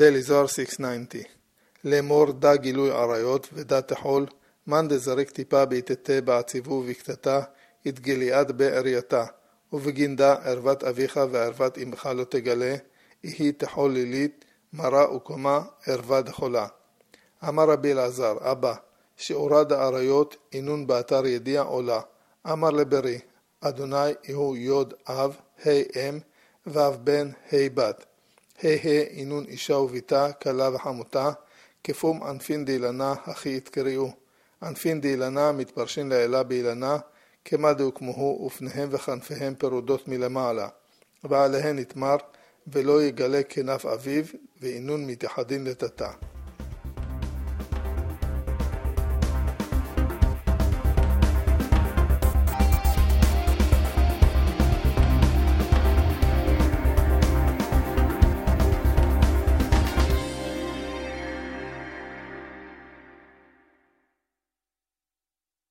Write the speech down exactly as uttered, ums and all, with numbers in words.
Daily Zohar six ninety. לאמור דה גילוי עריות ודה תחול, מן דזריק טיפה ביתתה בעציבו ובקטתה, התגליעת בערייתה, ובגינדה ערוות אביך וערוות אמך לא תגלה, יהי תחול לילית, מרה וקומה, ערווה דחולה. אמר רבי אלעזר, אבא, שאורה דעריות אינון באתר ידיע עולה. אמר לברי, אדוני הוא יוד אב, ה' אם, ואב בן, ה' בת. ה' ה' אינון אישה וביתה, כלה וחמותה, כפום ענפין דילנה, הכי התקריאו. ענפין דילנה מתפרשין לאלה באילנה, כמה דהוקמוהו ופניהם וכנפיהם פרודות מלמעלה. ועליהן נתמר, ולא יגלה כנף אביו, ואינון מתייחדין לתתה.